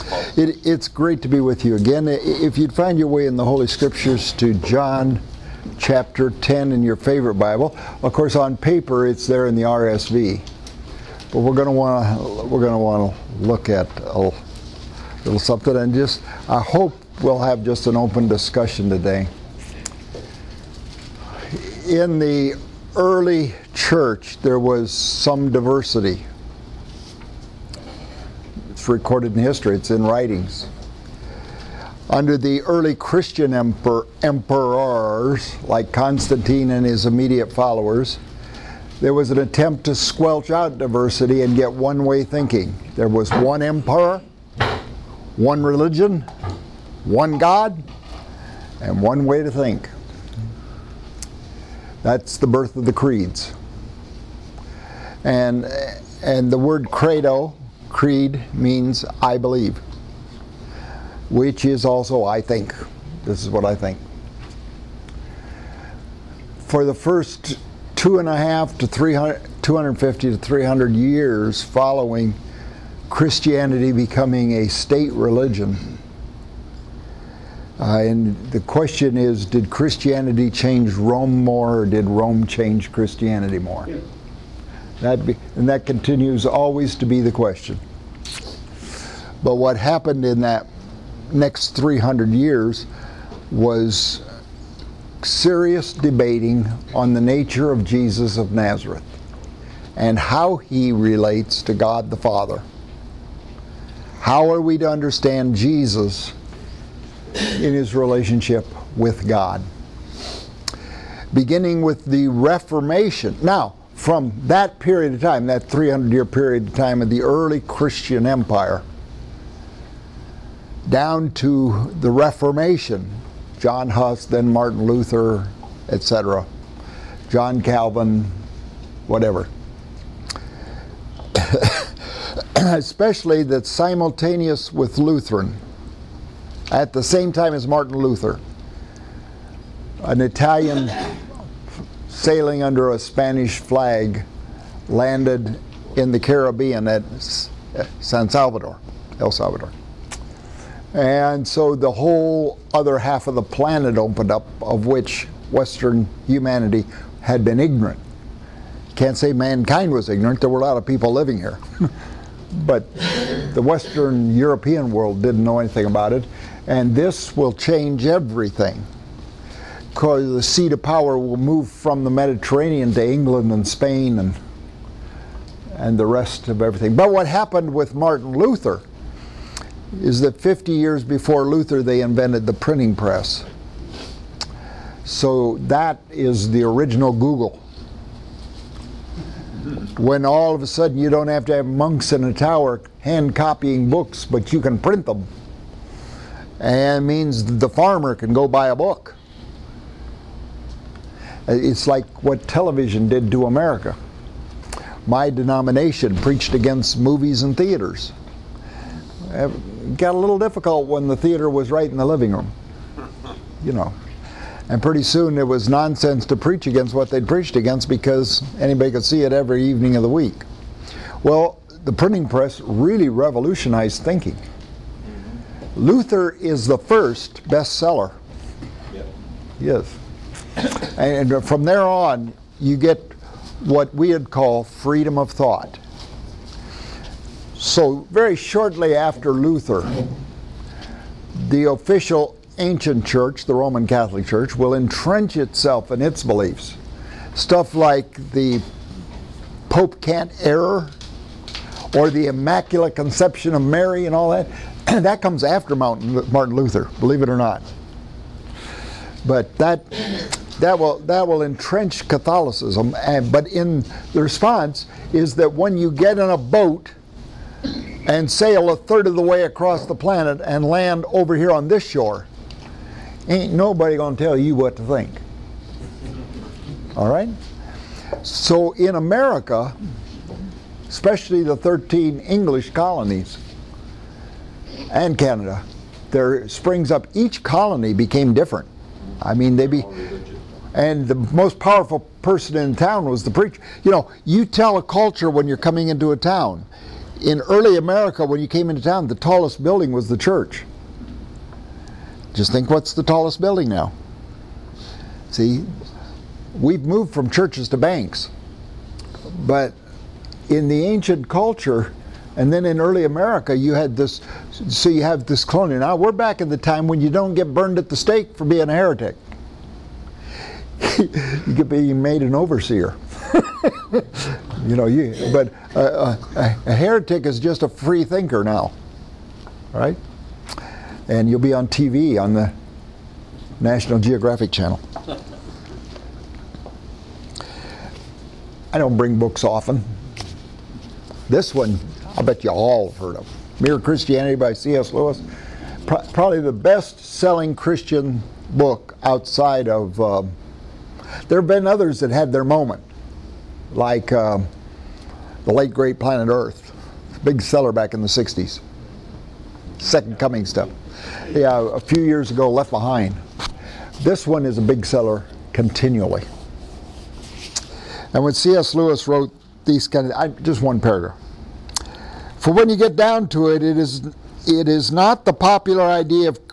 It's great to be with you again. If you'd find your way in the Holy Scriptures to John chapter 10 in your favorite Bible. Of course, on paper it's there in the RSV, but we're going to want to look at a little something, and just I hope we'll have just an open discussion today. In the early church, there was some diversity. It's recorded in history, it's in writings. Under the early Christian emperors, like Constantine and his immediate followers, there was an attempt to squelch out diversity and get one-way thinking. There was one emperor, one religion, one God, and one way to think. That's the birth of the creeds. And the word creed means I believe, which is also I think. This is what I think. For the first 250 to 300 years following Christianity becoming a state religion, and the question is, did Christianity change Rome more, or did Rome change Christianity more? And that continues always to be the question. But what happened in that next 300 years was serious debating on the nature of Jesus of Nazareth and how he relates to God the Father. How are we to understand Jesus in his relationship with God? Beginning with the Reformation. Now, from that period of time, that 300-year period of time of the early Christian empire, down to the Reformation, John Huss, then Martin Luther, etc., John Calvin, whatever. Especially that simultaneous with Lutheran, at the same time as Martin Luther, an Italian sailing under a Spanish flag landed in the Caribbean at San Salvador, El Salvador. And so the whole other half of the planet opened up, of which Western humanity had been ignorant. Can't say mankind was ignorant, there were a lot of people living here. But the Western European world didn't know anything about it. And this will change everything, because the seat of power will move from the Mediterranean to England and Spain and the rest of everything. But what happened with Martin Luther is that 50 years before Luther they invented the printing press. So that is the original Google. When all of a sudden you don't have to have monks in a tower hand copying books, but you can print them. And it means the farmer can go buy a book. It's like what television did to America. My denomination preached against movies and theaters. It got a little difficult when the theater was right in the living room, you know. And pretty soon it was nonsense to preach against what they'd preached against, because anybody could see it every evening of the week. Well, the printing press really revolutionized thinking. Luther is the first bestseller. Yep. Yes. And from there on, you get what we would call freedom of thought. So very shortly after Luther, the official ancient church, the Roman Catholic Church, will entrench itself in its beliefs. Stuff like the Pope can't err, or the Immaculate Conception of Mary and all that. That comes after Martin Luther, believe it or not. But that will entrench Catholicism. But in the response is that when you get in a boat and sail a third of the way across the planet and land over here on this shore, ain't nobody going to tell you what to think. All right? So in America, especially the 13 English colonies and Canada, there springs up, each colony became different. I mean, and the most powerful person in town was the preacher. You know, you tell a culture when you're coming into a town, In early America, when you came into town, the tallest building was the church. Just think, what's the tallest building now? See, we've moved from churches to banks. But in the ancient culture, and then in early America, you had this, so you have this colonial. Now we're back in the time when you don't get burned at the stake for being a heretic. You could be made an overseer. But a heretic is just a free thinker now, right? And you'll be on TV on the National Geographic Channel. I don't bring books often. This one, I bet you all have heard of. Mere Christianity by C.S. Lewis. Probably the best-selling Christian book outside of... there have been others that had their moment, like the late great Planet Earth, big seller back in the 60s. Second Coming stuff. Yeah, a few years ago, Left Behind. This one is a big seller continually. And when C.S. Lewis wrote these just one paragraph. For when you get down to it, it is not the popular idea of,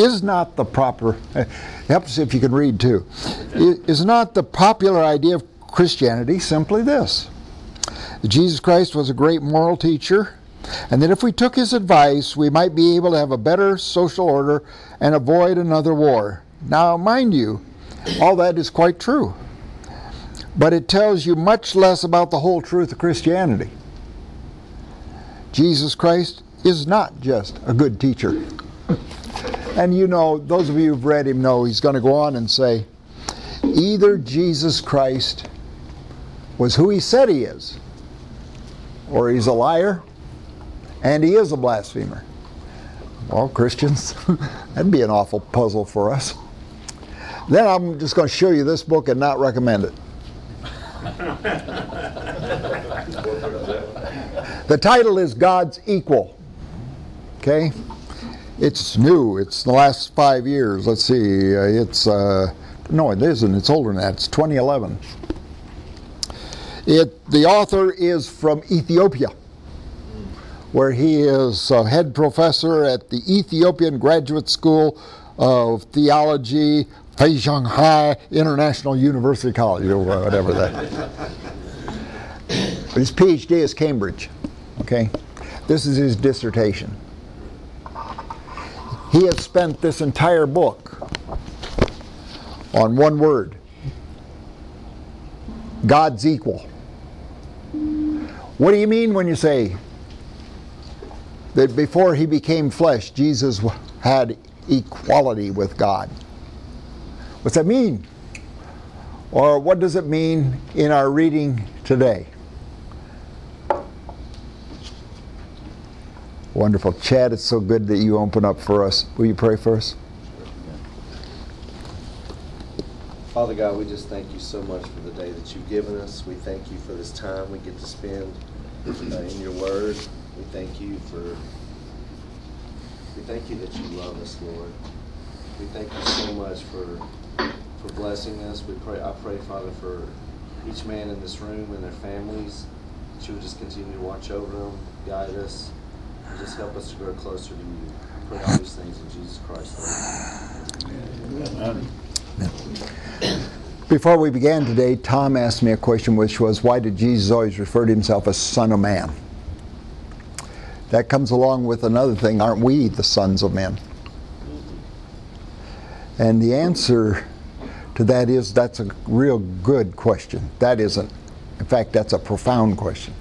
helps if you can read too. It is not the popular idea of Christianity simply this: that Jesus Christ was a great moral teacher, and that if we took his advice, we might be able to have a better social order and avoid another war. Now, mind you, all that is quite true. But it tells you much less about the whole truth of Christianity. Jesus Christ is not just a good teacher. And you know, those of you who've read him know he's going to go on and say, either Jesus Christ was who he said he is, or he's a liar, and he is a blasphemer. Well, Christians, that'd be an awful puzzle for us. Then I'm just going to show you this book and not recommend it. The title is God's Equal. Okay? It's new. It's the last 5 years. Let's see. No, it isn't. It's older than that. It's 2011. The author is from Ethiopia, where he is a head professor at the Ethiopian Graduate School of Theology, Shanghai International University College, or whatever that. But his PhD is Cambridge. Okay? This is his dissertation. He has spent this entire book on one word: God's equal. What do you mean when you say that before he became flesh, Jesus had equality with God? What's that mean? Or what does it mean in our reading today? Wonderful. Chad, it's so good that you open up for us. Will you pray for us? Father God, we just thank you so much for the day that you've given us. We thank you for this time we get to spend in your word. We thank you that you love us, Lord. We thank you so much for blessing us. I pray, Father, for each man in this room and their families, that you would just continue to watch over them, guide us, and just help us to grow closer to you. I pray all these things in Jesus Christ. Amen. Before we began today, Tom asked me a question, which was, why did Jesus always refer to himself as Son of Man? That comes along with another thing: aren't we the sons of men? And the answer to that is, that's a real good question. That isn't. In fact, that's a profound question.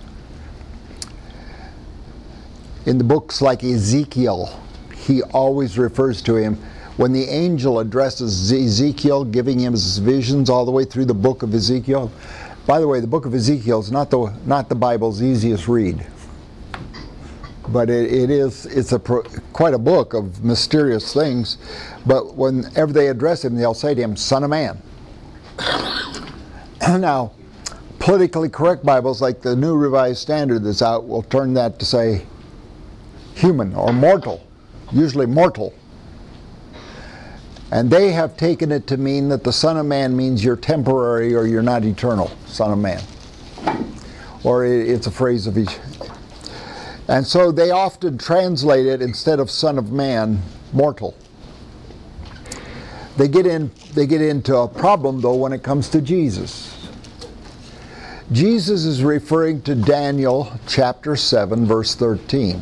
In the books like Ezekiel, he always refers to him. When the angel addresses Ezekiel, giving him his visions all the way through the book of Ezekiel. By the way, the book of Ezekiel is not the Bible's easiest read. But it's quite a book of mysterious things. But whenever they address him, they'll say to him, Son of Man. Now, politically correct Bibles like the New Revised Standard that's out will turn that to say human or mortal, usually mortal. And they have taken it to mean that the Son of Man means you're temporary or you're not eternal, Son of Man. Or it's a phrase of each. And so they often translate it, instead of Son of Man, mortal. They get into a problem, though, when it comes to Jesus. Jesus is referring to Daniel chapter 7, verse 13,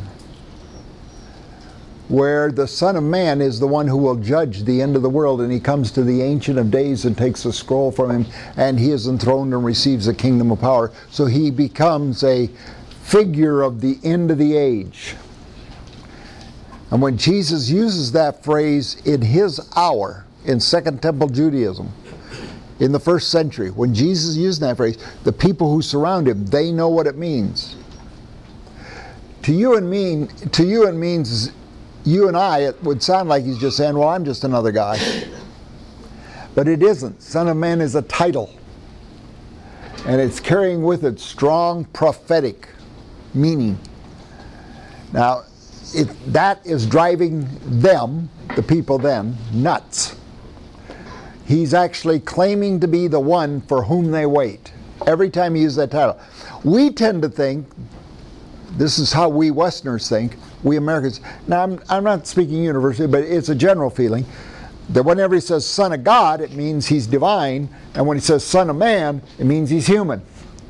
where the Son of Man is the one who will judge the end of the world, and he comes to the Ancient of Days and takes a scroll from him, and he is enthroned and receives a kingdom of power. So he becomes a figure of the end of the age. And when Jesus uses that phrase in his hour, in Second Temple Judaism, in the first century, when Jesus used that phrase, the people who surround him, they know what it means. To you and means you and I, it would sound like he's just saying, well, I'm just another guy. But it isn't. Son of Man is a title. And it's carrying with it strong prophetic meaning. Now, that is driving them, the people then, nuts. He's actually claiming to be the one for whom they wait. Every time he uses that title. We tend to think, this is how we Westerners think, we Americans, now I'm not speaking universally, but it's a general feeling, that whenever he says Son of God, it means he's divine, and when he says Son of Man, it means he's human.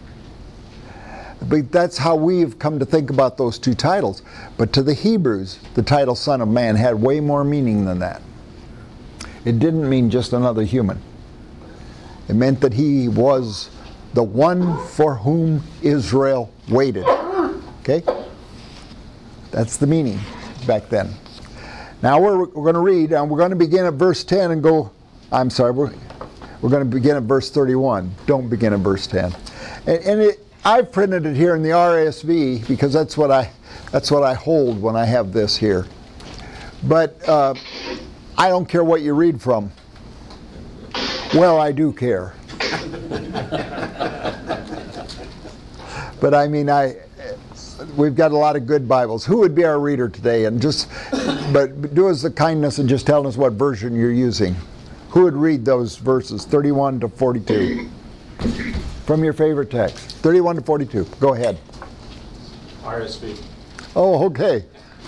But that's how we've come to think about those two titles. But to the Hebrews, the title Son of Man had way more meaning than that. It didn't mean just another human. It meant that he was the one for whom Israel waited. Okay? That's the meaning back then. Now we're going to read, and we're going to begin at verse 10 and go, I'm sorry, we're going to begin at verse 31. Don't begin at verse 10. I've printed it here in the RSV because that's what I hold when I have this here. But I don't care what you read from. Well, I do care. But I mean, we've got a lot of good Bibles. Who would be our reader today? But do us the kindness and just tell us what version you're using. Who would read those verses, 31 to 42? From your favorite text, 31 to 42. Go ahead. RSV. Oh, okay.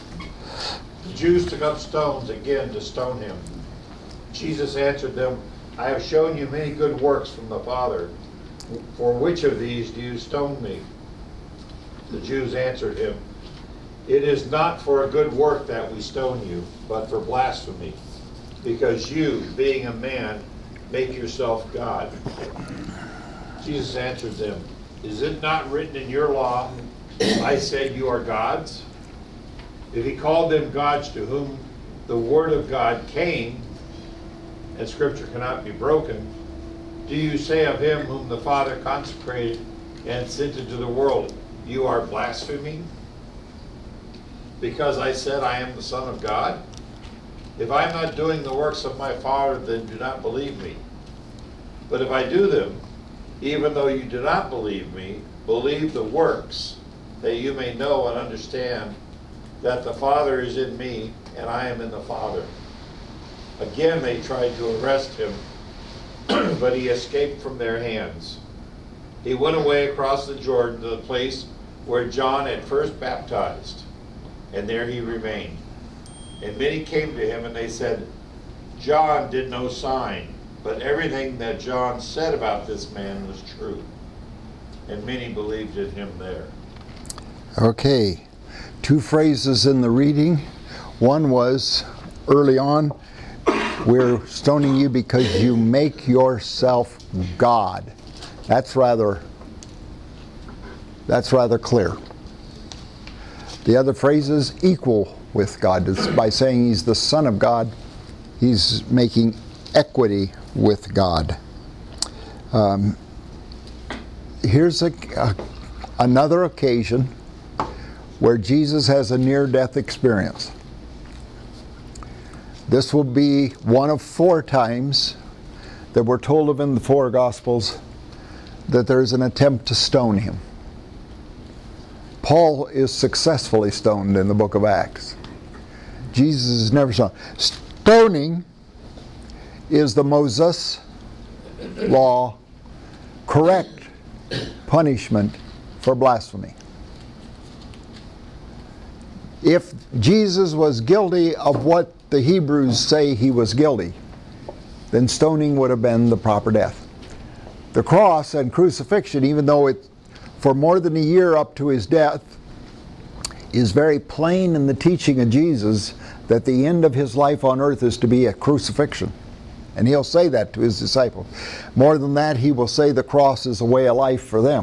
The Jews took up stones again to stone him. Jesus answered them, I have shown you many good works from the Father. For which of these do you stone me? The Jews answered him, It is not for a good work that we stone you, but for blasphemy, because you, being a man, make yourself God. Jesus answered them, Is it not written in your law, I said you are gods? If he called them gods to whom the word of God came, and Scripture cannot be broken, do you say of him whom the Father consecrated and sent into the world, you are blaspheming? Because I said I am the Son of God? If I am not doing the works of my Father, then do not believe me. But if I do them, even though you do not believe me, believe the works, that you may know and understand that the Father is in me, and I am in the Father. Again they tried to arrest him, but he escaped from their hands. He went away across the Jordan to the place where John had first baptized, and there he remained. And many came to him, and they said, John did no sign, but everything that John said about this man was true. And many believed in him there. Okay. Two phrases in the reading. One was, early on, we're stoning you because you make yourself God. That's rather clear. The other phrase is equal with God. It's by saying he's the Son of God, he's making equity with God. Here's another occasion where Jesus has a near-death experience. This will be one of 4 times that we're told of in the 4 Gospels that there's an attempt to stone him. Paul is successfully stoned in the book of Acts. Jesus is never stoned. Stoning is the Moses law correct punishment for blasphemy. if Jesus was guilty of what the Hebrews say he was guilty, then stoning would have been the proper death. The cross and crucifixion, even though it, for more than a year up to his death, is very plain in the teaching of Jesus that the end of his life on earth is to be a crucifixion. And he'll say that to his disciples. More than that, he will say the cross is a way of life for them.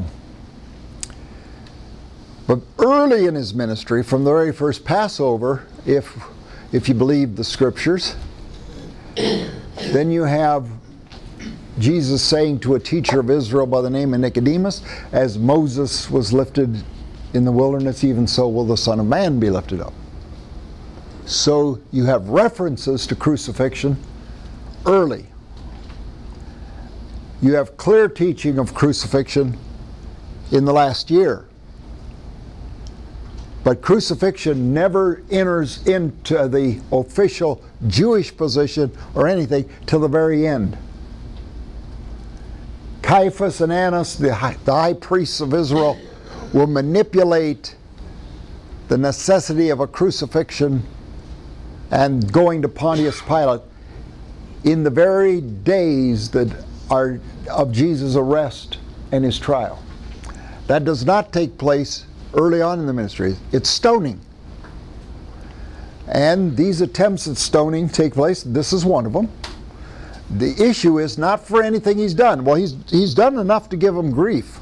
But early in his ministry, from the very first Passover, if you believe the scriptures, then you have Jesus saying to a teacher of Israel by the name of Nicodemus, as Moses was lifted in the wilderness, even so will the Son of Man be lifted up. So you have references to crucifixion early. You have clear teaching of crucifixion in the last year. But crucifixion never enters into the official Jewish position or anything till the very end. Caiaphas and Annas, the high priests of Israel, will manipulate the necessity of a crucifixion and going to Pontius Pilate in the very days that are of Jesus' arrest and his trial. That does not take place early on in the ministry. It's stoning. And these attempts at stoning take place. This is one of them. The issue is not for anything he's done. Well, he's done enough to give him grief.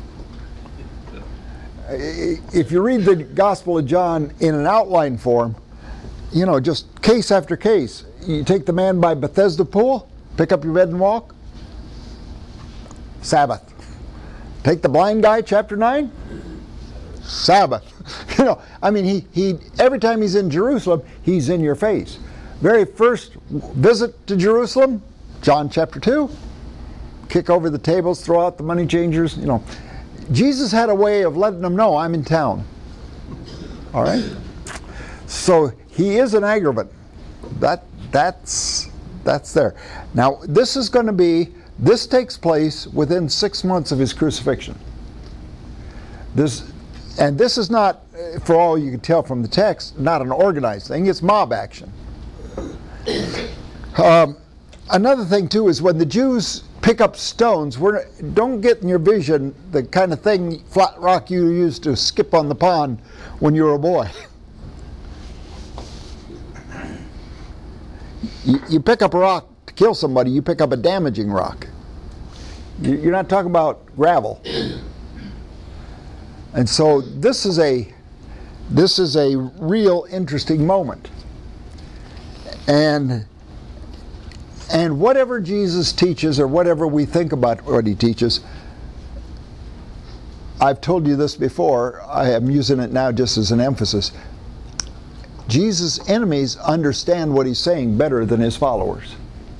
If you read the Gospel of John in an outline form, you know, just case after case. You take the man by Bethesda pool, pick up your bed and walk. Sabbath. Take the blind guy, chapter 9. Sabbath. You know, I mean, he every time he's in Jerusalem, he's in your face. Very first visit to Jerusalem, John chapter 2. Kick over the tables, throw out the money changers, you know. Jesus had a way of letting them know, I'm in town. All right? So he is an aggravant. That's there. Now, this takes place within 6 months of his crucifixion. This is not, for all you can tell from the text, not an organized thing. It's mob action. Another thing, too, is when the Jews pick up stones, don't get in your vision the kind of thing, flat rock you used to skip on the pond when you were a boy. You pick up a rock to kill somebody, you pick up a damaging rock. You're not talking about gravel. And so this is a real interesting moment. And whatever Jesus teaches, or whatever we think about what he teaches, I've told you this before, I am using it now just as an emphasis. Jesus' enemies understand what he's saying better than his followers.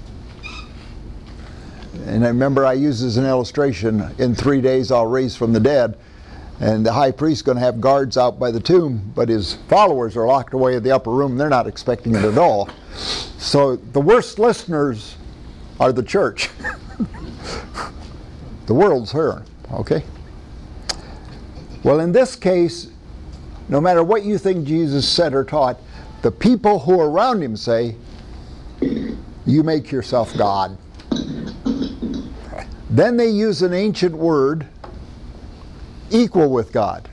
And I remember I used as an illustration, in 3 days I'll raise from the dead, and the high priest's going to have guards out by the tomb, but his followers are locked away in the upper room. They're not expecting it at all. So the worst listeners are the church. The world's her, okay? Well, in this case, no matter what you think Jesus said or taught, the people who are around him say, you make yourself God. Then they use an ancient word, equal with God.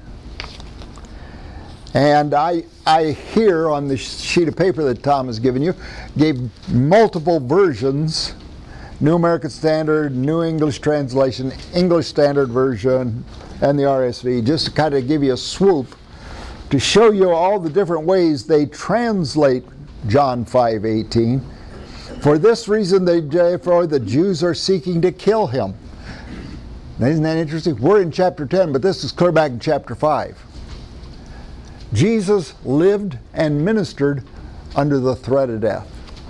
And I here on the sheet of paper that Tom has given you, gave multiple versions, New American Standard, New English Translation, English Standard Version, and the RSV, just to kind of give you a swoop to show you all the different ways they translate John 5:18. For this reason, therefore, the Jews are seeking to kill him. Now, isn't that interesting? We're in chapter 10, but this is clear back in chapter 5. Jesus lived and ministered under the threat of death.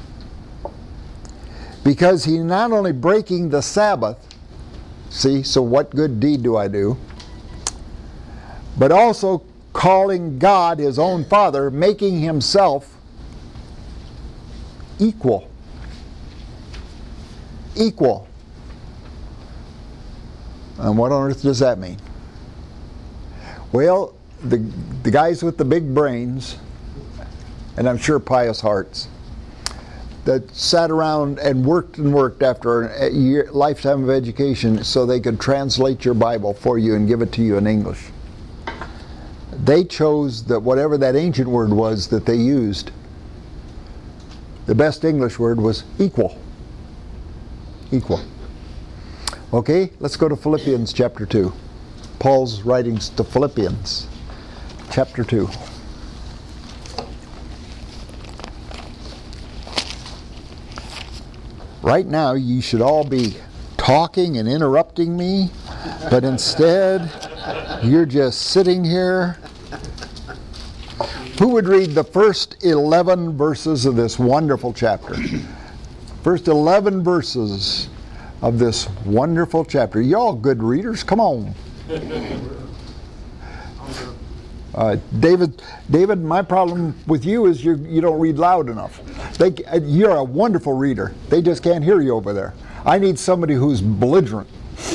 Because he not only breaking the Sabbath, see, so what good deed do I do? But also calling God his own Father, making himself equal. Equal. And what on earth does that mean? Well, the guys with the big brains and I'm sure pious hearts, that sat around and worked after a lifetime of education so they could translate your Bible for you and give it to you in English. They chose that whatever that ancient word was that they used, the best English word was equal. Equal. Okay, let's go to Philippians chapter 2. Paul's writings to Philippians chapter 2. Right now, you should all be talking and interrupting me, but instead, you're just sitting here. Who would read the first 11 verses of this wonderful chapter? First 11 verses of this wonderful chapter. Y'all good readers, come on. David, my problem with you is you don't read loud enough. You're a wonderful reader. They just can't hear you over there. I need somebody who's belligerent.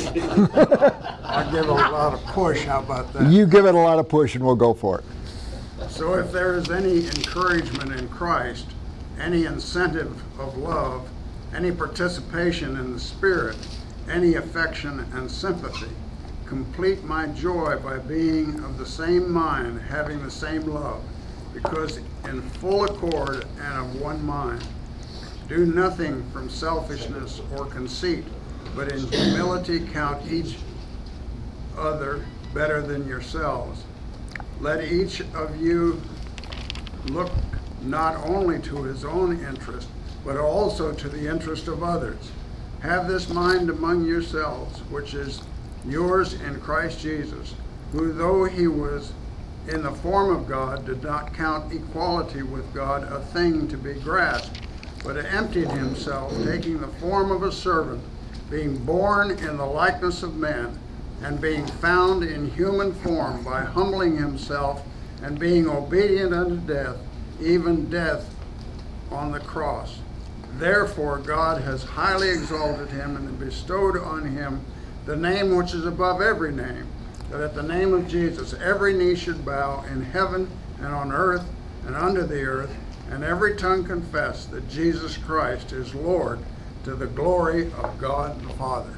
I give it a lot of push, how about that? You give it a lot of push and we'll go for it. So if there is any encouragement in Christ, any incentive of love, any participation in the Spirit, any affection and sympathy, complete my joy by being of the same mind, having the same love, because in full accord and of one mind. Do nothing from selfishness or conceit, but in humility count each other better than yourselves. Let each of you look not only to his own interest, but also to the interest of others. Have this mind among yourselves, which is yours in Christ Jesus, who though he was in the form of God, did not count equality with God a thing to be grasped, but emptied himself, taking the form of a servant, being born in the likeness of men, and being found in human form, by humbling himself and being obedient unto death, even death on the cross. Therefore God has highly exalted him and bestowed on him the name which is above every name, that at the name of Jesus every knee should bow in heaven and on earth and under the earth, and every tongue confess that Jesus Christ is Lord, to the glory of God the Father.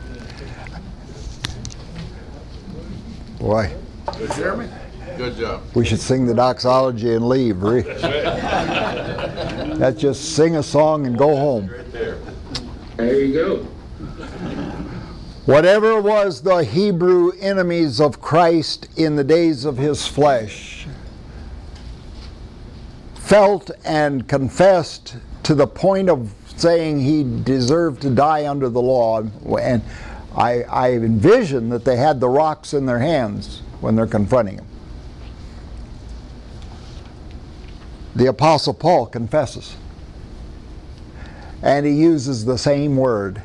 Boy, You hear me? Good job. we should sing the doxology and leave. That's just sing a song and go home. Right there. There you go. Whatever was the Hebrew enemies of Christ in the days of his flesh felt and confessed to the point of saying he deserved to die under the law. And I envision that they had the rocks in their hands when they're confronting him. The Apostle Paul confesses. And he uses the same word.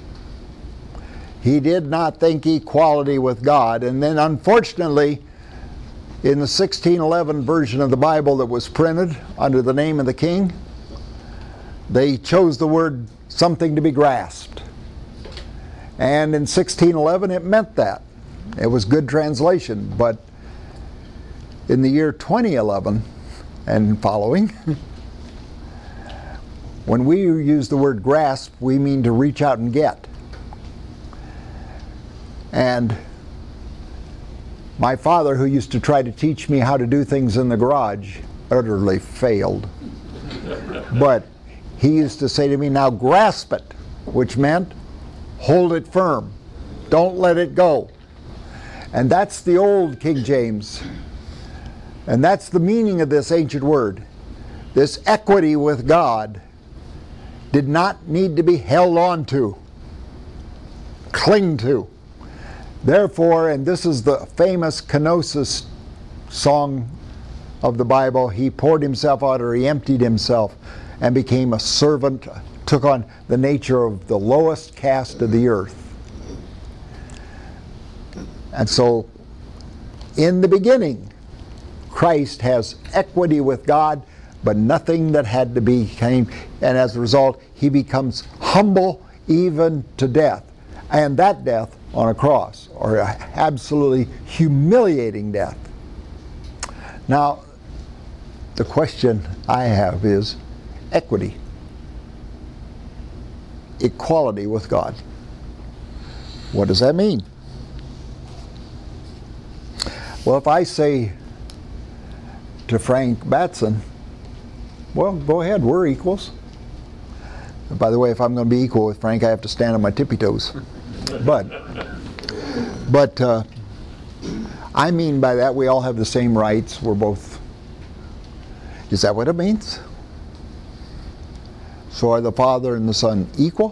He did not think equality with God. And then unfortunately, in the 1611 version of the Bible that was printed under the name of the king, they chose the word something to be grasped. And in 1611 it meant that. It was good translation. But in the year 2011 and following, when we use the word grasp, we mean to reach out and get. And my father, who used to try to teach me how to do things in the garage, utterly failed. But he used to say to me, now grasp it, which meant hold it firm. Don't let it go. And that's the old King James. And that's the meaning of this ancient word. This equity with God did not need to be held on to, cling to. Therefore, and this is the famous kenosis song of the Bible, he poured himself out, or he emptied himself and became a servant, took on the nature of the lowest caste of the earth. And so, in the beginning, Christ has equity with God, but nothing that had to be came, and as a result, he becomes humble even to death. And that death on a cross, or an absolutely humiliating death. Now, the question I have is equity, equality with God. What does that mean? Well, if I say to Frank Batson, well, go ahead, we're equals. By the way, if I'm going to be equal with Frank, I have to stand on my tippy toes. But I mean by that we all have the same rights. We're both. Is that what it means? So are the Father and the Son equal?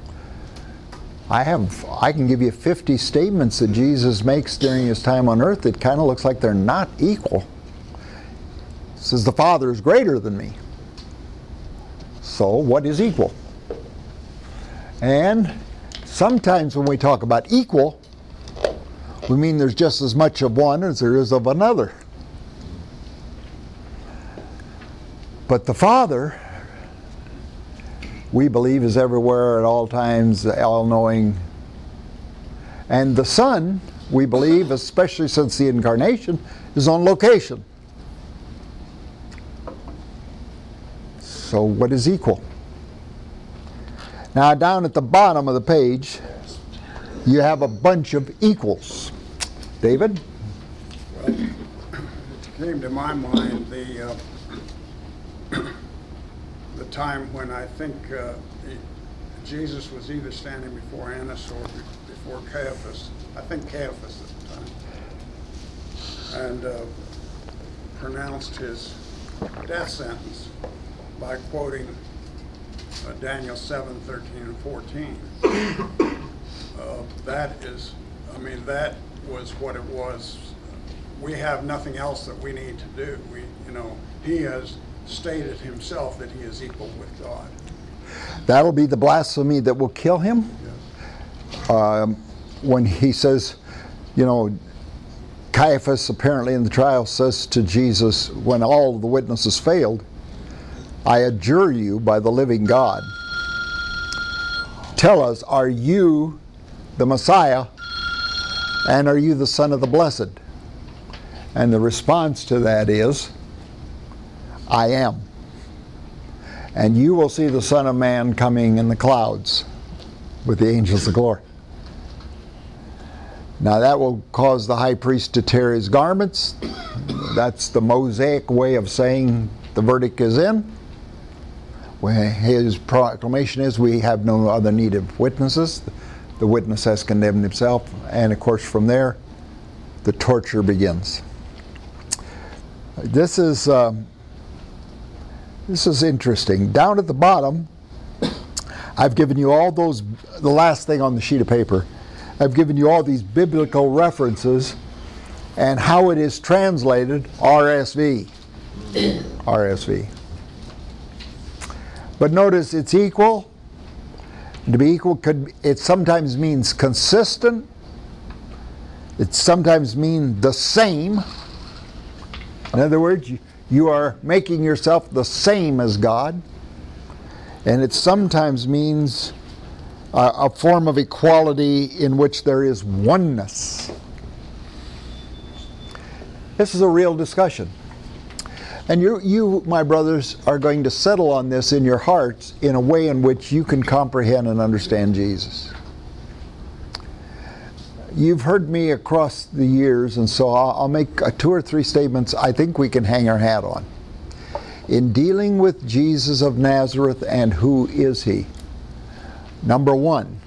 I can give you 50 statements that Jesus makes during his time on earth that kind of looks like they're not equal. He says the Father is greater than me. So what is equal? And sometimes when we talk about equal, we mean there's just as much of one as there is of another. But the Father, we believe, is everywhere at all times, all-knowing. And the Son, we believe, especially since the Incarnation, is on location. So what is equal? Now down at the bottom of the page, you have a bunch of equals. David? Well, it came to my mind the time when I think Jesus was either standing before Annas or before Caiaphas. I think Caiaphas at the time. And pronounced his death sentence by quoting Daniel 7, 13 and 14. That was what it was. We have nothing else that we need to do. He has stated himself that he is equal with God. That'll be the blasphemy that will kill him. Yes. When he says, Caiaphas apparently in the trial says to Jesus, when all the witnesses failed, I adjure you by the living God. Tell us, are you the Messiah, and are you the Son of the Blessed? And the response to that is, I am. And you will see the Son of Man coming in the clouds with the angels of glory. Now that will cause the high priest to tear his garments. That's the Mosaic way of saying the verdict is in. His proclamation is, we have no other need of witnesses. The witness has condemned himself. And of course from there, the torture begins. This is interesting. Down at the bottom, I've given you all those, the last thing on the sheet of paper, I've given you all these biblical references and how it is translated RSV. RSV. But notice it's equal. To be equal, it sometimes means consistent. It sometimes means the same. In other words, you are making yourself the same as God. And it sometimes means a form of equality in which there is oneness. This is a real discussion. And you, my brothers, are going to settle on this in your hearts in a way in which you can comprehend and understand Jesus. You've heard me across the years, and so I'll make 2 or 3 statements I think we can hang our hat on. In dealing with Jesus of Nazareth and who is he? Number 1,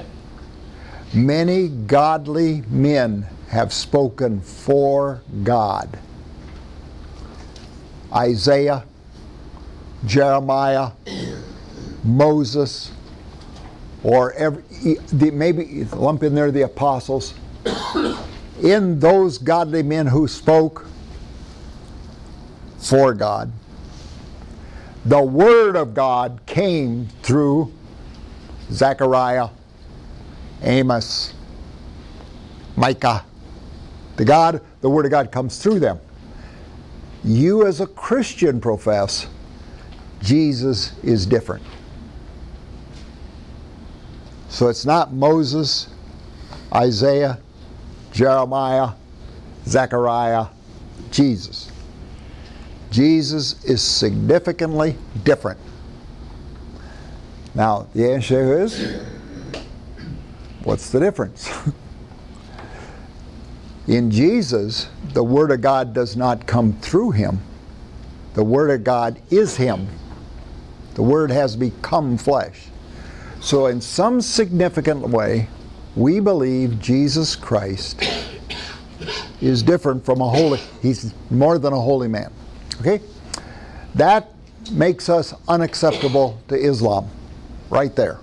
many godly men have spoken for God. Isaiah, Jeremiah, Moses, or maybe lump in there the apostles. In those godly men who spoke for God, the Word of God came through Zechariah, Amos, Micah. The Word of God comes through them. You as a Christian profess Jesus is different. So it's not Moses, Isaiah, Jeremiah, Zechariah, Jesus. Jesus is significantly different. Now, the answer is, what's the difference? In Jesus, the Word of God does not come through him. The Word of God is him. The Word has become flesh. So in some significant way, we believe Jesus Christ is different from a holy, he's more than a holy man. Okay? That makes us unacceptable to Islam, right there.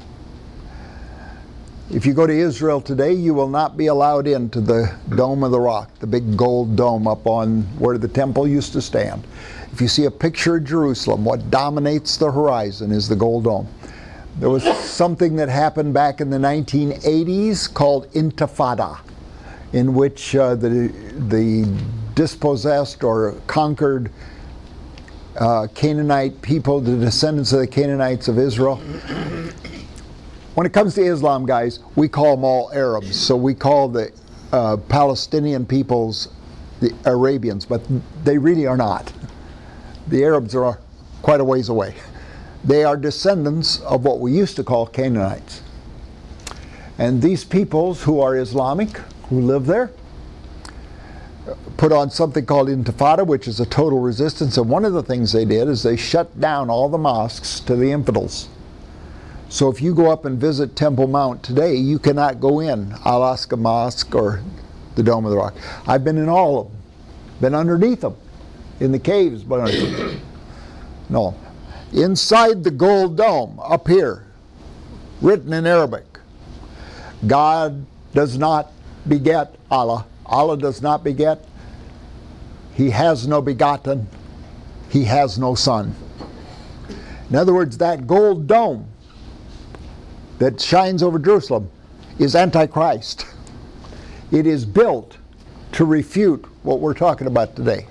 If you go to Israel today, you will not be allowed into the Dome of the Rock, the big gold dome up on where the temple used to stand. If you see a picture of Jerusalem, what dominates the horizon is the gold dome. There was something that happened back in the 1980s called Intifada, in which the dispossessed or conquered Canaanite people, the descendants of the Canaanites of Israel. When it comes to Islam, guys, we call them all Arabs. So we call the Palestinian peoples the Arabians, but they really are not. The Arabs are quite a ways away. They are descendants of what we used to call Canaanites. And these peoples who are Islamic, who live there, put on something called Intifada, which is a total resistance. And one of the things they did is they shut down all the mosques to the infidels. So if you go up and visit Temple Mount today, you cannot go in Al-Aqsa Mosque or the Dome of the Rock. I've been in all of them. Been underneath them. In the caves, but no. Inside the gold dome, up here, written in Arabic, God does not beget Allah. Allah does not beget. He has no begotten. He has no son. In other words, that gold dome that shines over Jerusalem is Antichrist. It is built to refute what we're talking about today.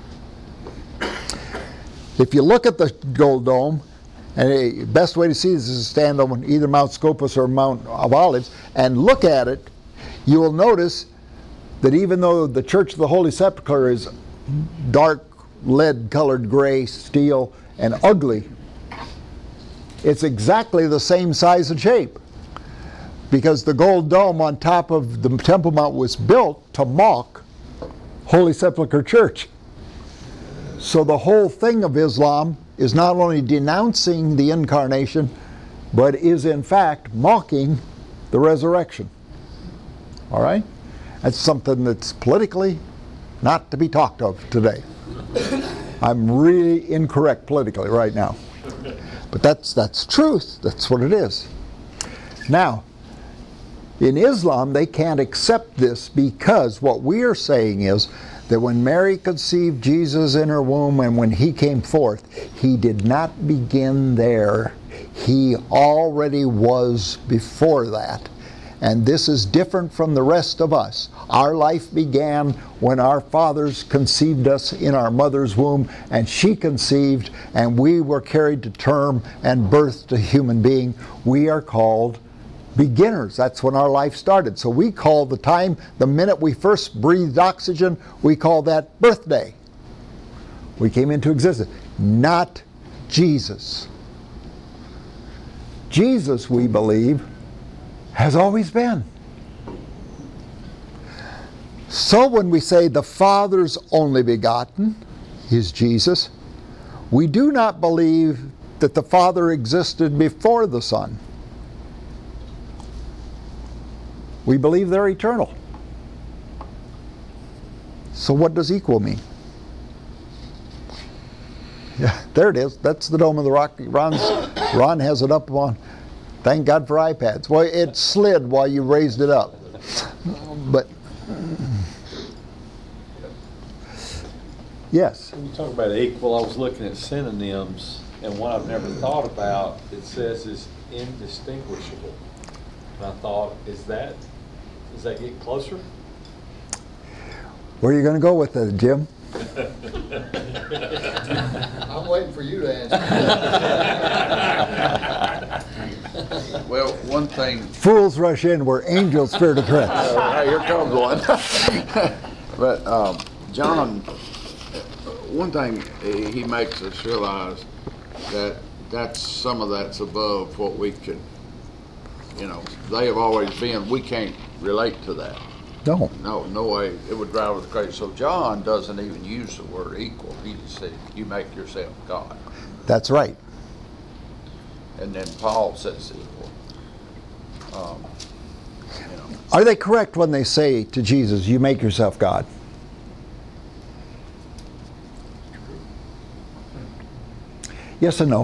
If you look at the gold dome, and the best way to see this is to stand on either Mount Scopus or Mount of Olives and look at it, you will notice that even though the Church of the Holy Sepulchre is dark lead-colored gray steel and ugly, it's exactly the same size and shape, because the gold dome on top of the Temple Mount was built to mock Holy Sepulchre Church. So the whole thing of Islam is not only denouncing the incarnation, but is in fact mocking the resurrection. All right? That's something that's politically not to be talked of today. I'm really incorrect politically right now. But that's truth. That's what it is. Now, in Islam, they can't accept this because what we are saying is that when Mary conceived Jesus in her womb and when he came forth, he did not begin there. He already was before that. And this is different from the rest of us. Our life began when our fathers conceived us in our mother's womb, and she conceived, and we were carried to term and birthed a human being. We are called beginners. That's when our life started. So we call the time, the minute we first breathed oxygen, we call that birthday. We came into existence. Not Jesus. Jesus, we believe, has always been. So when we say the Father's only begotten is Jesus, we do not believe that the Father existed before the Son. We believe they're eternal. So what does equal mean? Yeah, there it is. That's the Dome of the Rock. Ron has it up on. Thank God for iPads. Well, it slid while you raised it up. But yes. When you talk about equal, I was looking at synonyms, and one I've never thought about, it says is indistinguishable. And I thought, does that get closer? Where are you going to go with it, Jim? I'm waiting for you to answer. Well, one thing. Fools rush in where angels fear to tread. Here comes one. But John one thing he makes us realize that's some of that's above what we can, they have always been, we can't relate to that. No. No way, it would drive us crazy. So John doesn't even use the word equal. He just said, you make yourself God. That's right. And then Paul says equal. Are they correct when they say to Jesus, you make yourself God? Yes and no.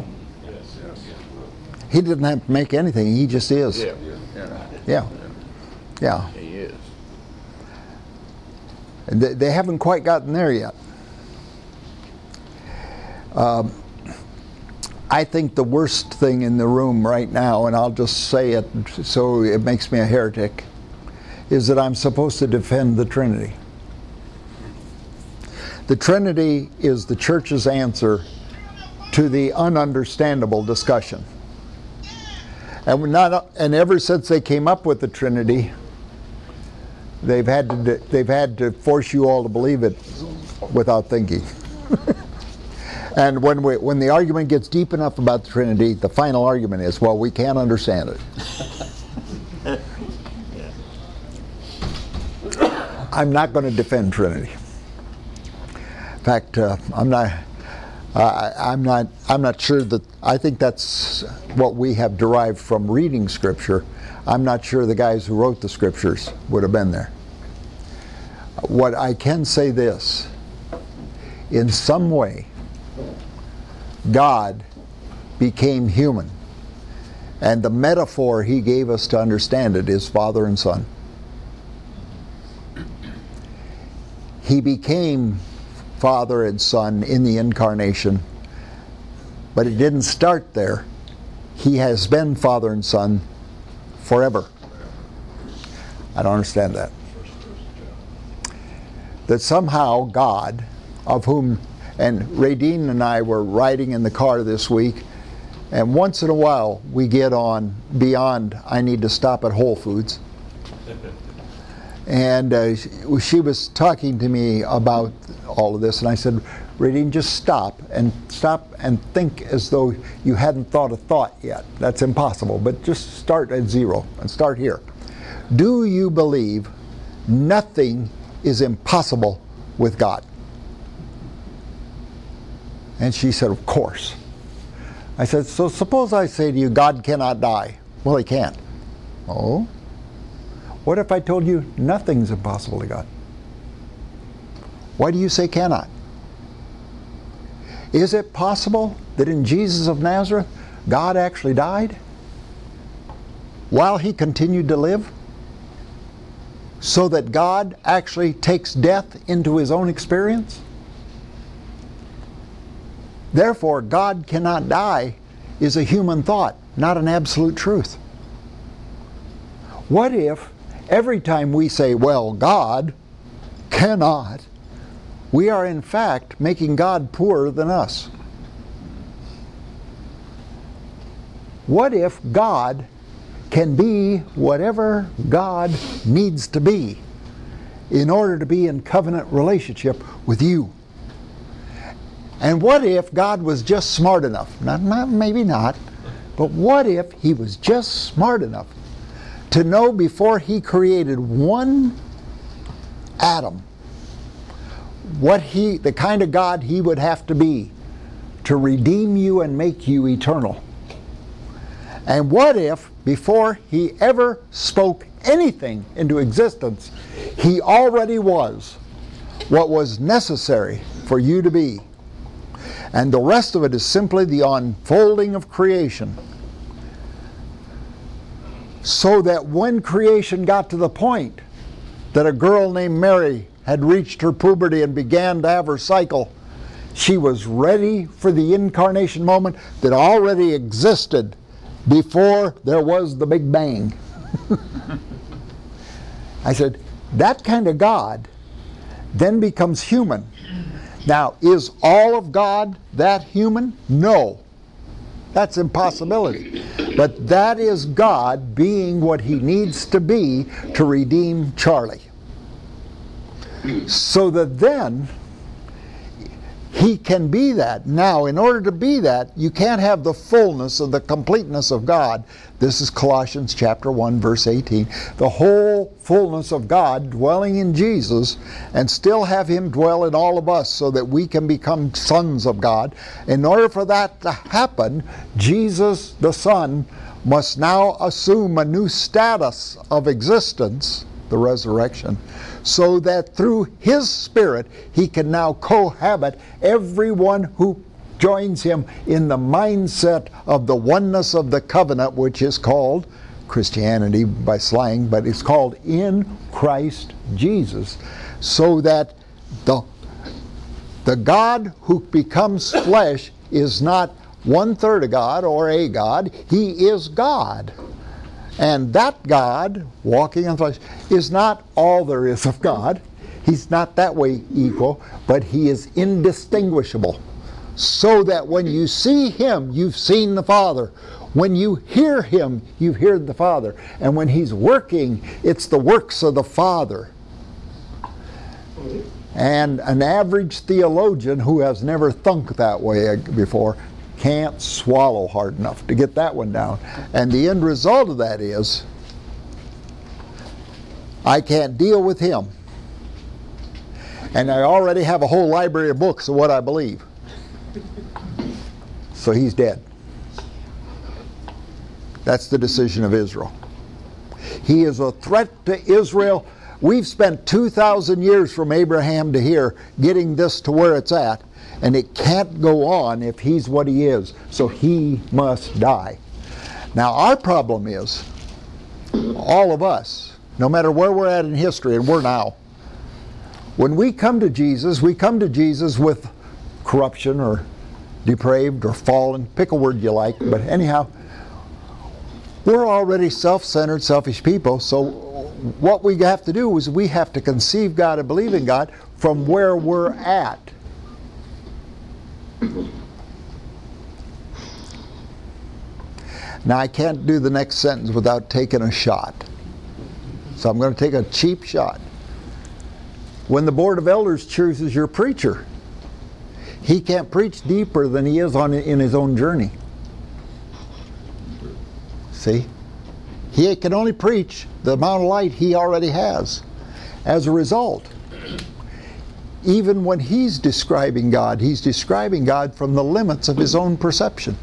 He didn't have to make anything. He just is. Yeah. He is. And they haven't quite gotten there yet. I think the worst thing in the room right now, and I'll just say it so it makes me a heretic, is that I'm supposed to defend the Trinity. The Trinity is the church's answer to the ununderstandable discussion. And ever since they came up with the Trinity, they've had to force you all to believe it without thinking. And when the argument gets deep enough about the Trinity, the final argument is, well, we can't understand it. I'm not going to defend Trinity. In fact, I'm not sure that, I think that's what we have derived from reading Scripture. I'm not sure the guys who wrote the Scriptures would have been there. What I can say this, in some way, God became human. And the metaphor he gave us to understand it is Father and Son. He became Father and Son in the incarnation, but it didn't start there. He has been Father and Son forever. I don't understand that. That somehow God, of whom, and Radine and I were riding in the car this week, and once in a while we get on beyond, I need to stop at Whole Foods. And she was talking to me about all of this, and I said, Radine, just stop and think as though you hadn't thought a thought yet. That's impossible, but just start at zero and start here. Do you believe nothing is impossible with God? And she said, of course. I said, so suppose I say to you, God cannot die. Well, he can't. Oh? What if I told you nothing's impossible to God? Why do you say cannot? Is it possible that in Jesus of Nazareth, God actually died while he continued to live? So that God actually takes death into his own experience? Therefore, God cannot die is a human thought, not an absolute truth. What if every time we say, well, God cannot, we are in fact making God poorer than us? What if God can be whatever God needs to be in order to be in covenant relationship with you? And what if God was just smart enough, maybe not, but what if he was just smart enough to know before he created one atom the kind of God he would have to be to redeem you and make you eternal? And what if before he ever spoke anything into existence, he already was what was necessary for you to be? And the rest of it is simply the unfolding of creation. So that when creation got to the point that a girl named Mary had reached her puberty and began to have her cycle, she was ready for the incarnation moment that already existed before there was the Big Bang. I said, that kind of God then becomes human. Now, is all of God that human? No. That's impossibility. But that is God being what he needs to be to redeem Charlie. So that then he He can be that. Now, in order to be that, you can't have the fullness of the completeness of God. This is Colossians chapter 1, verse 18. The whole fullness of God dwelling in Jesus, and still have Him dwell in all of us so that we can become sons of God. In order for that to happen, Jesus the Son must now assume a new status of existence, the resurrection, so that through His Spirit He can now cohabit everyone who joins Him in the mindset of the oneness of the covenant, which is called Christianity by slang, but it's called in Christ Jesus, so that the God who becomes flesh is not 1/3 of God or a God. He is God. And that God, walking in flesh, is not all there is of God. He's not that way equal, but He is indistinguishable. So that when you see Him, you've seen the Father. When you hear Him, you've heard the Father. And when He's working, it's the works of the Father. And an average theologian who has never thunk that way before can't swallow hard enough to get that one down. And the end result of that is, I can't deal with Him. And I already have a whole library of books of what I believe. So He's dead. That's the decision of Israel. He is a threat to Israel. We've spent 2,000 years from Abraham to here getting this to where it's at. And it can't go on if He's what He is. So He must die. Now our problem is, all of us, no matter where we're at in history, and we're now, when we come to Jesus with corruption or depraved or fallen, pick a word you like, but anyhow, we're already self-centered, selfish people, so what we have to do is we have to conceive God and believe in God from where we're at. Now I can't do the next sentence without taking a shot. So I'm going to take a cheap shot. When the Board of Elders chooses your preacher, he can't preach deeper than he is in his own journey. See? He can only preach the amount of light he already has. As a result, even when he's describing God from the limits of his own perception.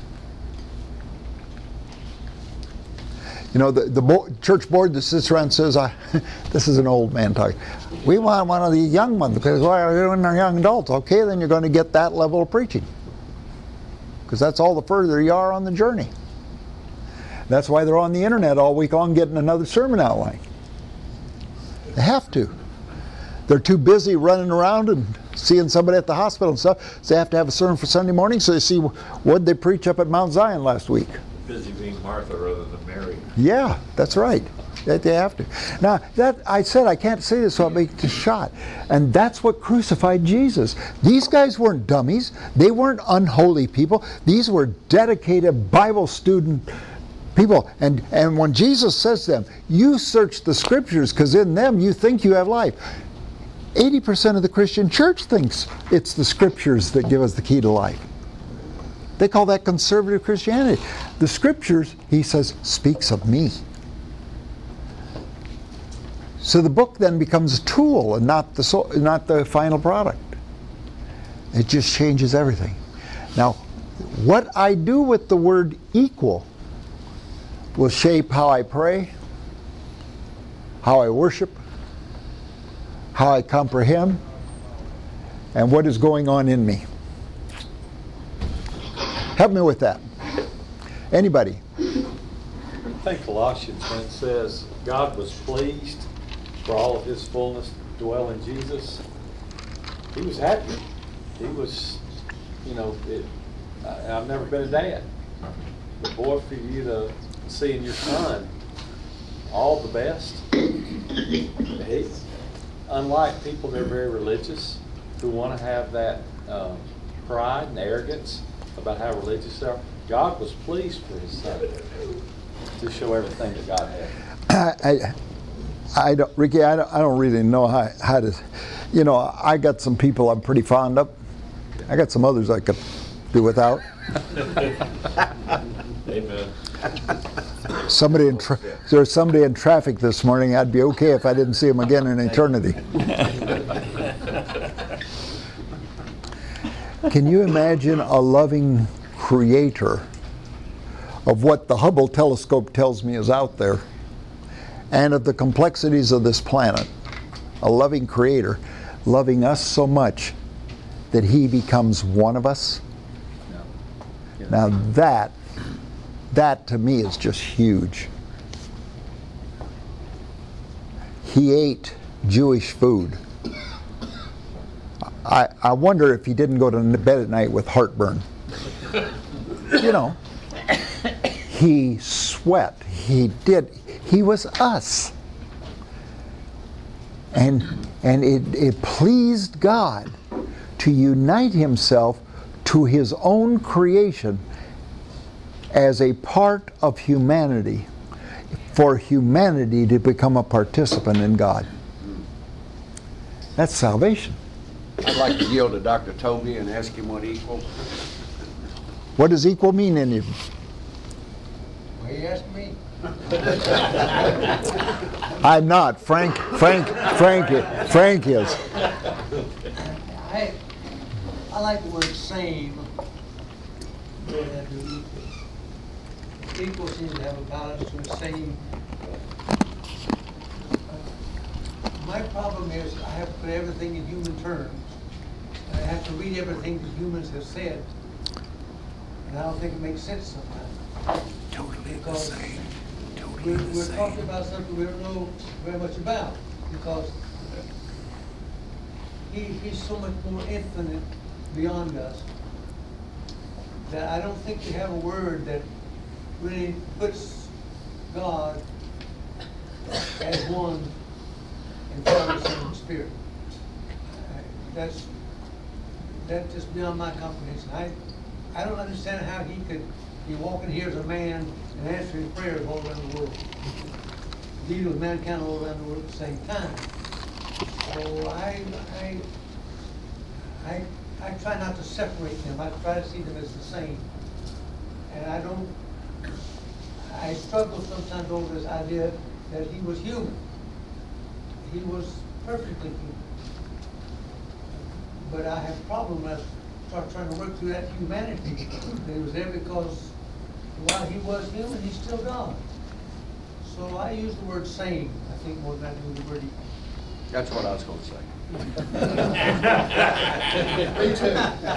You know, the church board that sits around and says, this is an old man talking, we want one of the young ones because we're young adults. Okay, then you're going to get that level of preaching. Because that's all the further you are on the journey. That's why they're on the internet all week long getting another sermon outline. They have to. They're too busy running around and seeing somebody at the hospital and stuff, so they have to have a sermon for Sunday morning, so they see what they preach up at Mount Zion last week. Busy being Martha rather than Mary. Yeah, that's right. They have to. Now, that I said I can't say this, so I'll make the shot. And that's what crucified Jesus. These guys weren't dummies. They weren't unholy people. These were dedicated Bible student people. And when Jesus says to them, you search the Scriptures because in them you think you have life. 80% of the Christian church thinks it's the Scriptures that give us the key to life. They call that conservative Christianity. The Scriptures, he says, speaks of me. So the book then becomes a tool and not the final product. It just changes everything. Now, what I do with the word equal will shape how I pray, how I worship, how I comprehend, and what is going on in me. Help me with that. Anybody? I think Colossians, when it says God was pleased for all of His fullness to dwell in Jesus, He was happy. He was, I've never been a dad, but boy, for you to see in your son all the best. Unlike people that are very religious, who want to have that pride and arrogance about how religious they are, God was pleased for His son to show everything that God had. Ricky, I don't really know how to, I got some people I'm pretty fond of, I got some others I could do without. Amen. There's somebody in traffic this morning. I'd be okay if I didn't see him again in eternity. Can you imagine a loving creator of what the Hubble telescope tells me is out there, and of the complexities of this planet? A loving creator loving us so much that he becomes one of us. Now that to me is just huge. He ate Jewish food. I wonder if he didn't go to bed at night with heartburn. You know, he sweat. He was us. And it pleased God to unite himself to his own creation as a part of humanity, for humanity to become a participant in God. That's salvation. I'd like to yield to Dr. Toby and ask him what equal. What does equal mean in you? Well, he asked me. I'm not. Frank is. I like the word same more than I do equal. Equal seems to have a balance to the same. My problem is I have to put everything in human terms. I have to read everything that humans have said. And I don't think it makes sense sometimes. Totally Because the same. we're talking about something we don't know very much about. Because he's so much more infinite beyond us that I don't think we have a word that really puts God as one in Father, Son, and Spirit. That's just beyond my comprehension. I don't understand how he could be walking here as a man and answering prayers all around the world, dealing with mankind all around the world at the same time. So I try not to separate them. I try to see them as the same. And I struggle sometimes over this idea that he was human. He was perfectly human. But I have a problem when I start trying to work through that humanity. That he was there because while he was human, he's still God. So I use the word same, I think, more than I do the word equal. That's what I was going to say. Me too.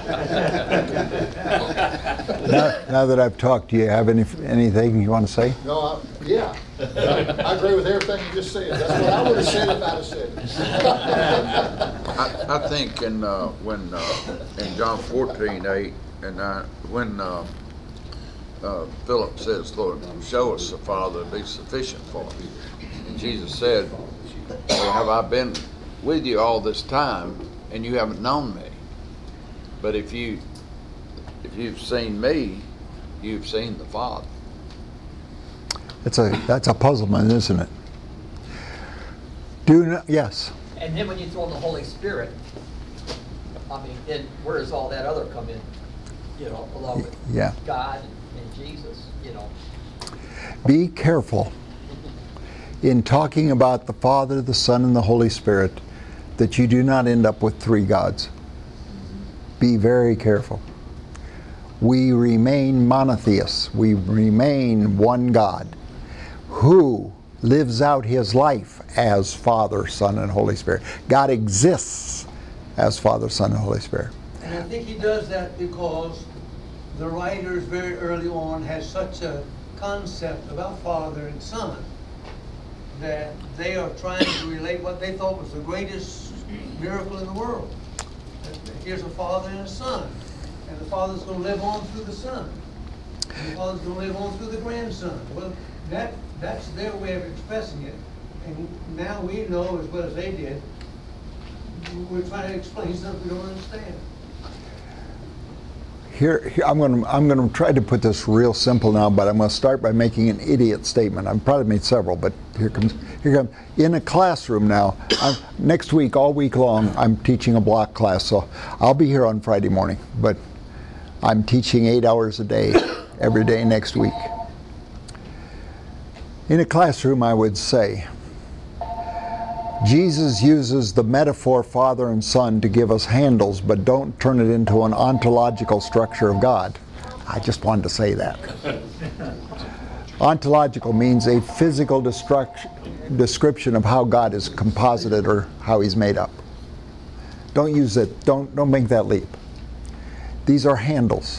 Now that I've talked, do you have anything you want to say? No, yeah. I agree with everything you just said. That's what I would have said if I'd have said it. I think in John 14:8, and when Philip says, "Lord, show us the Father, be sufficient for us," and Jesus said, "Well, have I been with you all this time, and you haven't known me? But if you've seen me, you've seen the Father." That's a puzzlement, isn't it? Yes. And then when you throw in the Holy Spirit, I mean, then where does all that other come in? You know, along with God and Jesus, you know. Be careful in talking about the Father, the Son, and the Holy Spirit that you do not end up with three gods. Be very careful. We remain monotheists. We remain one God who lives out his life as Father, Son, and Holy Spirit. God exists as Father, Son, and Holy Spirit. And I think he does that because the writers very early on had such a concept about Father and Son that they are trying to relate what they thought was the greatest miracle in the world. Here's a Father and a Son, and the Father's going to live on through the Son, and the Father's going to live on through the grandson. Well, that's their way of expressing it, and now we know as well as they did. We're trying to explain something we don't understand. Here I'm going to try to put this real simple now, but I'm going to start by making an idiot statement. I've probably made several, but here comes. In a classroom now, next week, all week long, I'm teaching a block class, so I'll be here on Friday morning, but I'm teaching 8 hours a day, every day next week. In a classroom, I would say, Jesus uses the metaphor Father and Son to give us handles, but don't turn it into an ontological structure of God. I just wanted to say that. Ontological means a physical description of how God is composited or how He's made up. Don't use it. Don't make that leap. These are handles.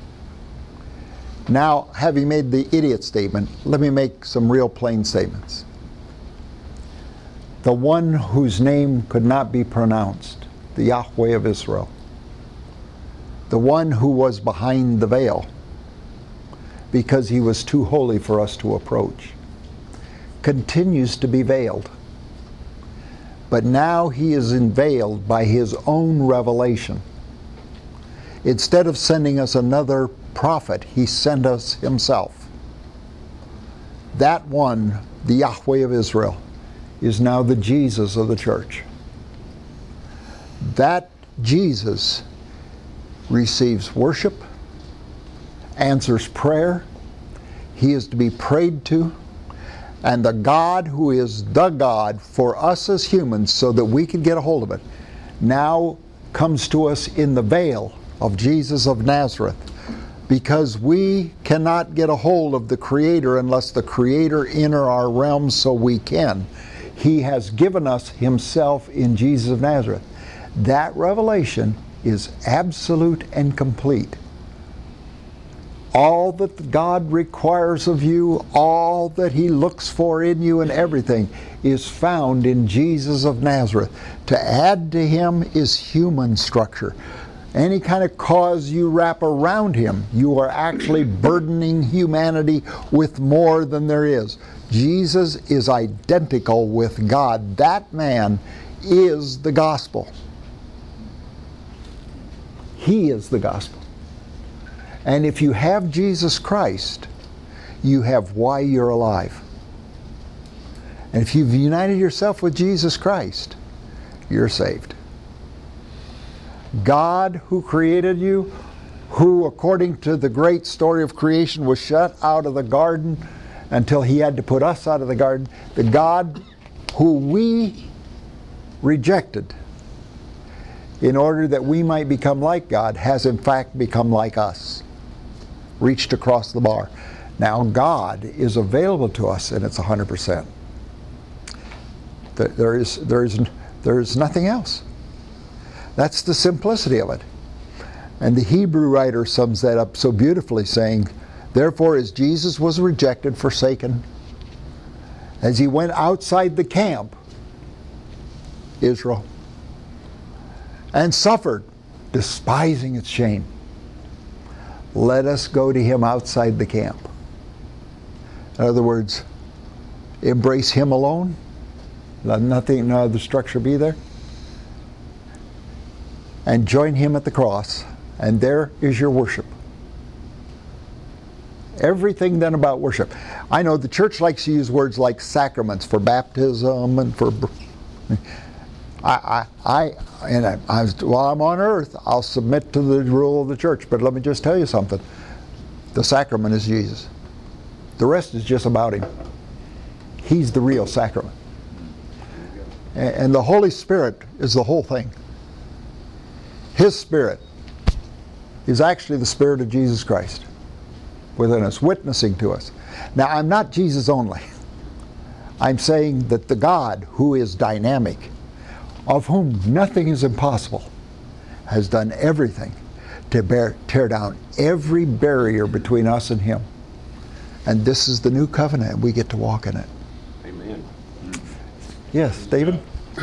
Now, having made the idiot statement, let me make some real plain statements. The one whose name could not be pronounced, the Yahweh of Israel, the one who was behind the veil because He was too holy for us to approach, continues to be veiled. But now He is unveiled by His own revelation. Instead of sending us another prophet, He sent us Himself. That one, the Yahweh of Israel, is now the Jesus of the church. That Jesus receives worship, answers prayer, He is to be prayed to, and the God who is the God for us as humans so that we can get a hold of it, now comes to us in the veil of Jesus of Nazareth, because we cannot get a hold of the Creator unless the Creator enter our realm so we can. He has given us Himself in Jesus of Nazareth. That revelation is absolute and complete. All that God requires of you, all that He looks for in you and everything is found in Jesus of Nazareth. To add to Him is human structure. Any kind of cause you wrap around Him, you are actually burdening humanity with more than there is. Jesus is identical with God. That man is the gospel. He is the gospel. And if you have Jesus Christ, you have why you're alive. And if you've united yourself with Jesus Christ, you're saved. God who created you, who according to the great story of creation was shut out of the garden until He had to put us out of the garden, the God who we rejected in order that we might become like God has in fact become like us, reached across the bar. Now God is available to us and it's 100%. There is nothing else. That's the simplicity of it. And the Hebrew writer sums that up so beautifully, saying, therefore, as Jesus was rejected, forsaken, as He went outside the camp, Israel, and suffered, despising its shame, let us go to Him outside the camp. In other words, embrace Him alone, let nothing, no other structure be there, and join Him at the cross, and there is your worship. Everything then about worship. I know the church likes to use words like sacraments for baptism and for... while I'm on earth, I'll submit to the rule of the church. But let me just tell you something. The sacrament is Jesus. The rest is just about Him. He's the real sacrament. And the Holy Spirit is the whole thing. His Spirit is actually the Spirit of Jesus Christ within us, witnessing to us. Now, I'm not Jesus only. I'm saying that the God who is dynamic, of whom nothing is impossible, has done everything to tear down every barrier between us and Him. And this is the new covenant, and we get to walk in it. Amen. Yes, David?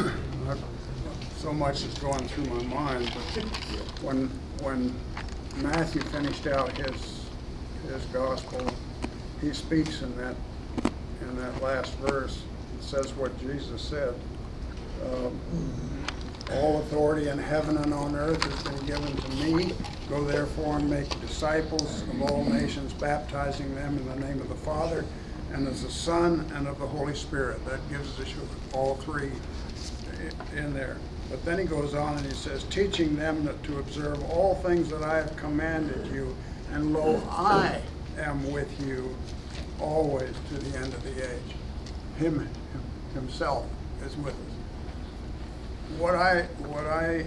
So much is going through my mind, but when Matthew finished out his gospel, he speaks in that last verse. It says what Jesus said. All authority in heaven and on earth has been given to me. Go therefore and make disciples of all nations, baptizing them in the name of the Father, and of the Son, and of the Holy Spirit. That gives us all three in there. But then he goes on and he says, teaching them to observe all things that I have commanded you, and lo, I am with you always to the end of the age. Himself is with us. What I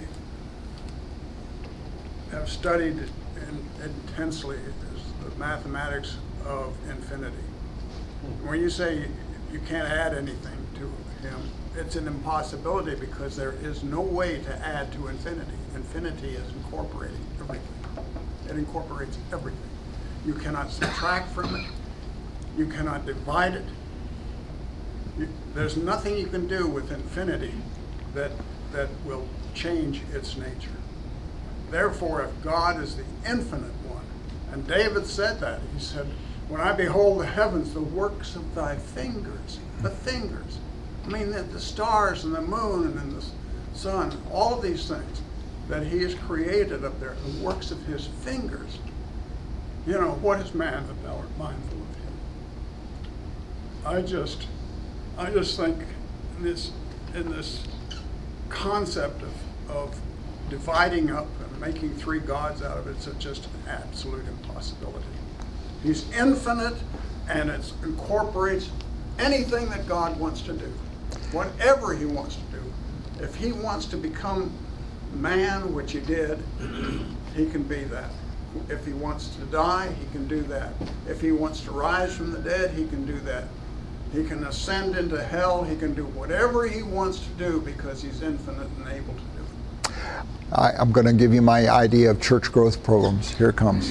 have studied intensely is the mathematics of infinity. When you say you can't add anything to him, it's an impossibility, because there is no way to add to infinity. Infinity is incorporating everything. It incorporates everything. You cannot subtract from it. You cannot divide it. There's nothing you can do with infinity that will change its nature. Therefore, if God is the infinite one, and David said that, he said, when I behold the heavens, the works of thy fingers, the fingers. I mean, the stars and the moon and the sun, all of these things that he has created up there, the works of his fingers. You know, what is man that thou art mindful of him? I just think in this concept of dividing up and making three gods out of it, it's just an absolute impossibility. He's infinite, and it incorporates anything that God wants to do, whatever he wants to do. If he wants to become man, which he did, he can be that. If he wants to die, he can do that. If he wants to rise from the dead, he can do that. He can ascend into hell. He can do whatever he wants to do, because he's infinite and able to do it. I'm going to give you my idea of church growth programs. Here it comes.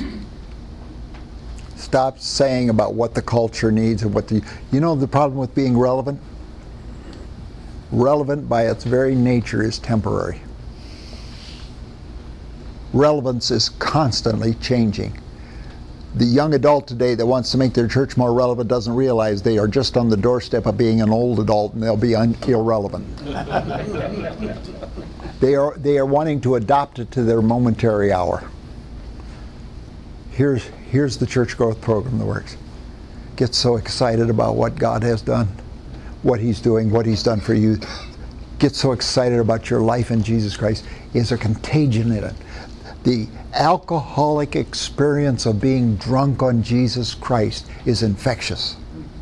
Stop saying about what the culture needs and you know the problem with being relevant? Relevant by its very nature is temporary. Relevance is constantly changing. The young adult today that wants to make their church more relevant doesn't realize they are just on the doorstep of being an old adult, and they'll be irrelevant. They are wanting to adopt it to their momentary hour. Here's the church growth program that works. Get so excited about what God has done, what he's doing, what he's done for you. Get so excited about your life in Jesus Christ. There's a contagion in it. The alcoholic experience of being drunk on Jesus Christ is infectious.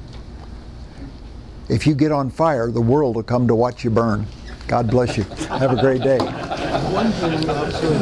If you get on fire, the world will come to watch you burn. God bless you. Have a great day.